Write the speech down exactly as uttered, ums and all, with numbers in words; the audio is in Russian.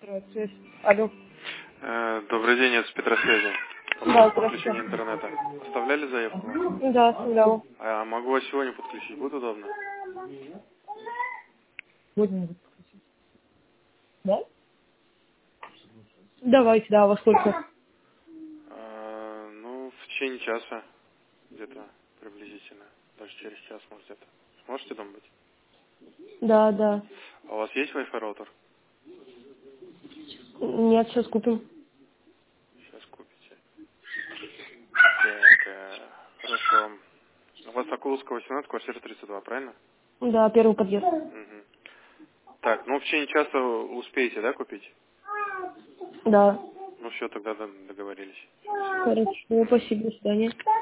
Здравствуйте. Алло. Э, Добрый день, это с Петросвязи. Да, Подключение здравствуйте. интернета. Оставляли заявку? Да, оставляла. А могу вас сегодня подключить, будет удобно? Сегодня будет подключить. Да? Давайте, да, во сколько? Э, ну, в течение часа где-то приблизительно. Даже через час, может, где-то. Сможете дома быть? Да, да. А у вас есть Wi-Fi роутер? Нет, сейчас купим. Сейчас купите. Так, э, хорошо. У вас Соколовская, восемнадцать, квартира тридцать два, правильно? Да, первый подъезд. Угу. Так, ну в течение часа успеете, да, купить? Да. Ну все, тогда д- договорились. Хорошо, спасибо, до свидания.